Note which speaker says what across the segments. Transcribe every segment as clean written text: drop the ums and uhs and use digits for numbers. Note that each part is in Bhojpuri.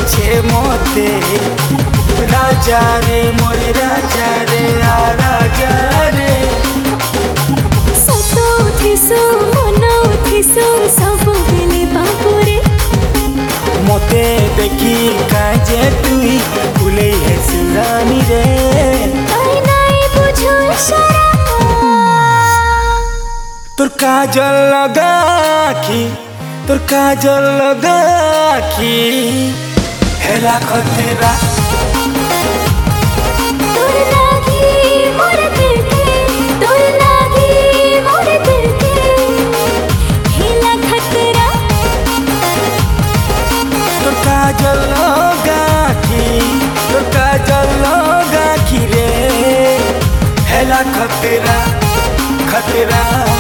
Speaker 1: छे मोते राजा रे मोर राजा रे आ राजा रे
Speaker 2: सतो थिसो मनो थिसो सब बेले बापुरे
Speaker 1: मोते देखी काजे तुई भूले है सुरानी रे
Speaker 2: आई नाई बुझो इशारा
Speaker 1: तोर काजल लगा की तोर काजल लगा की हेला खतेरा
Speaker 2: तोर लागी मोर दिल के तोर लागी मोर दिल के हेला खतरा
Speaker 1: तोर काजल लगा की रे हेला खतेरा खतेरा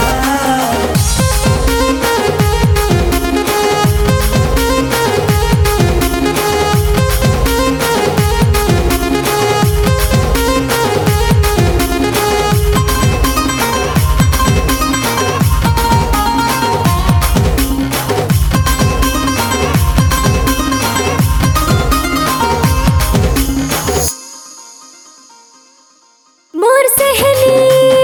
Speaker 2: मोर सहेली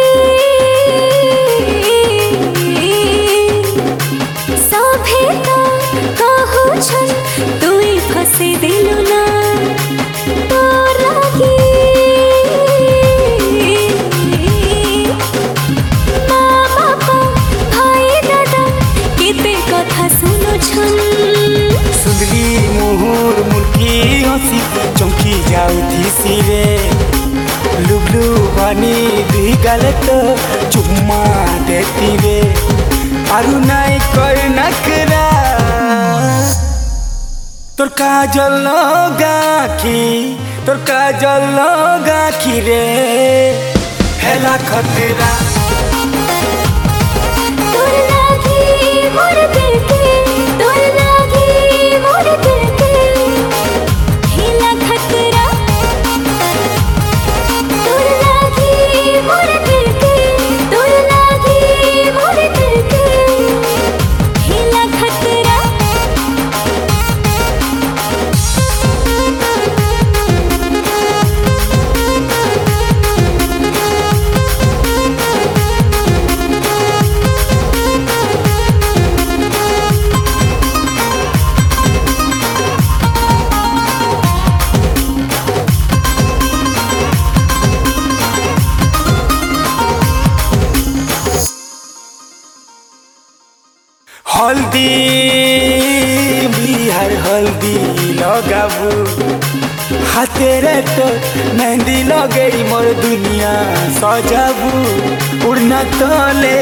Speaker 2: सभे तो कहू छन तुई फसे दिलु ना तोर लागी माँ बापा भाई दादा केते कथा सुनो छन
Speaker 1: सुंदली मुहुर मुर्की हसी चौकी जाउथी सिरे लुबलु बनी दी गलत चुम्मा देती रे आरु नाई कर नखरा तोर काजल लगा की रे हेला खतरा
Speaker 2: तोर लागी मोर दिल के तोर लागी मोर दिल के हेला खतरा तोर लागी मोर दिल के तोर लागी मोर दिल के हेला खतरा
Speaker 1: हल्दी बिहार हल्दी लगाबू हाथेरे तो मेहंदी लगई मोर दुनिया सजाबू उड़ना तले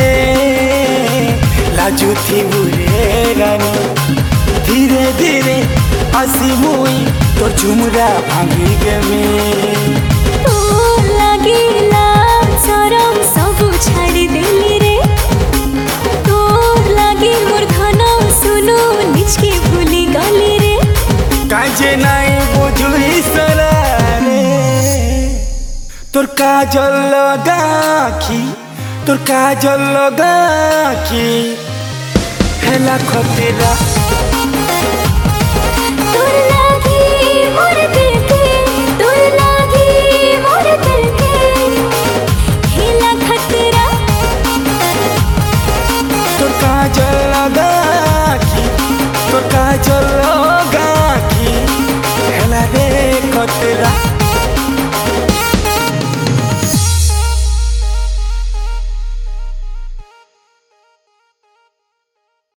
Speaker 1: लाजू थी बुरे रानी धीरे धीरे आसी मुई तोर झुमरा भांगी गमे
Speaker 2: तोर लागी लाज शरम सब छाड़ी देली रे तोर लागी मोर धन सुनो निचके भूली गली रे
Speaker 1: काजे नाई बुझुई सरा रे तोर काजल लगा की हेला खतेरा